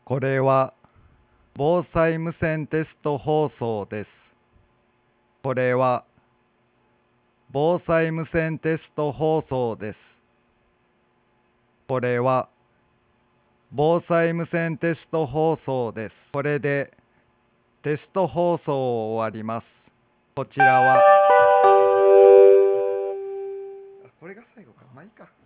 これは防災無線テスト放送です。これは防災無線テスト放送です。これは防災無線テスト放送です。これでテスト放送を終わります。こちらは、これが最後か。まあいいか。